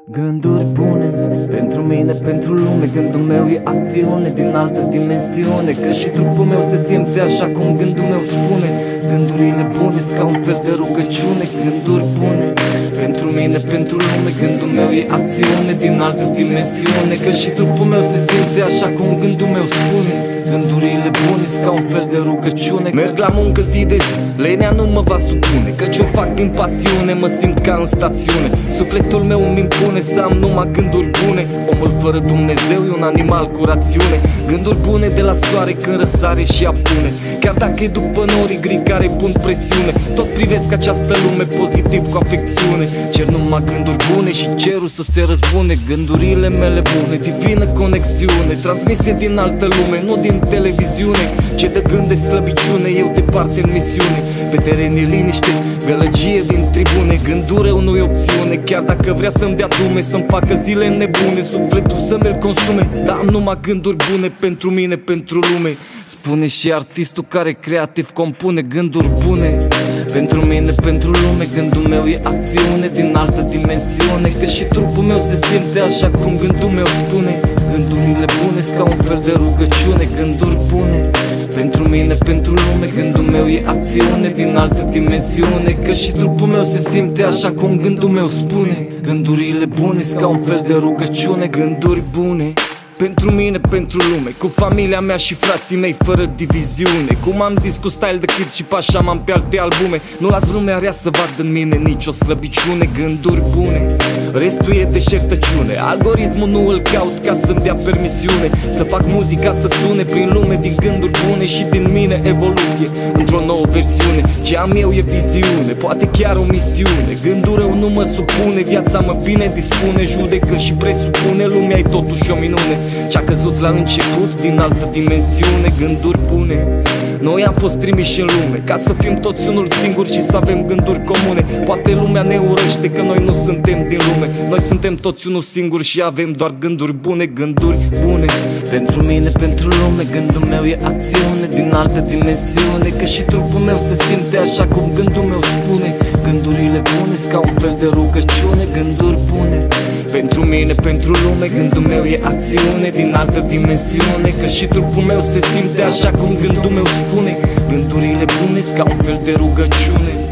Gânduri bune pentru mine, pentru lume. Gândul meu e acțiune din altă dimensiune, că și trupul meu se simte așa cum gândul meu spune. Gândurile bune sunt ca un fel de rugăciune. Gânduri bune pentru mine, pentru lume. Gândul meu e acțiune din altă dimensiune, că și trupul meu se simte așa cum gândul meu spune. Gândurile bune sunt ca un fel de rugăciune. Merg la muncă zi de zi, lenea nu mă va supune, căci o fac din pasiune, mă simt ca în stațiune. Sufletul meu îmi impune să am numai gânduri bune. Omul fără Dumnezeu e un animal cu rațiune. Gânduri bune de la soare când răsare și apune. Chiar dacă e după norii gri care pun presiune, tot privesc această lume pozitiv cu afecțiune. Cer numai gânduri bune și cerul să se răzbune. Gândurile mele bune, divină conexiune, transmise din altă lume, nu din televiziune. Ce de gând de slăbiciune, eu departe în misiune. Pe teren e liniște, gălăgie din tribune. Gândul rău nu-i opțiune, chiar dacă vrea să-mi dea dume, să-mi facă zile nebune, sufletul să mi-l consume. Dar am numai gânduri bune pentru mine, pentru lume. Spune și artistul care creativ compune. Gânduri bune pentru mine, pentru lume. Gândul meu e acțiune din altă dimensiune, că și trupul meu se simte așa cum gândul meu spune. Gândurile bune sunt ca un fel de rugăciune. Gânduri bune pentru mine, pentru lume. Gândul meu e acțiune din altă dimensiune, că și trupul meu se simte așa cum gândul meu spune. Gândurile bune sunt ca un fel de rugăciune. Gânduri bune pentru mine, pentru lume, cu familia mea și frații mei fără diviziune. Cum am zis, cu style de kid și pașa am pe alte albume. Nu las lumea rea să vadă în mine nicio slăbiciune. Gânduri bune, restul e deșertăciune. Algoritmul nu îl caut ca să-mi dea permisiune să fac muzica să sune prin lume din gânduri bune și din mine evoluție într-o nouă versiune. Ce am eu e viziune, poate chiar o misiune. Gândul rău nu mă supune, viața mă bine dispune, judecă și presupune, lumea e totuși o minune. Ce-a căzut la început din altă dimensiune. Gânduri bune. Noi am fost trimiși în lume ca să fim toți unul singur și să avem gânduri comune. Poate lumea ne urăște că noi nu suntem din lume. Noi suntem toți unul singur și avem doar gânduri bune. Gânduri bune pentru mine, pentru lume. Gândul meu e acțiune din altă dimensiune, că și trupul meu se simte așa cum gândul meu spune. Gândurile bune sunt ca un fel de rugăciune. Gânduri bune pentru mine, pentru lume. Gândul meu e acțiune din altă dimensiune, că și trupul meu se simte așa cum gândul meu spune. Gândurile bune sunt ca un fel de rugăciune.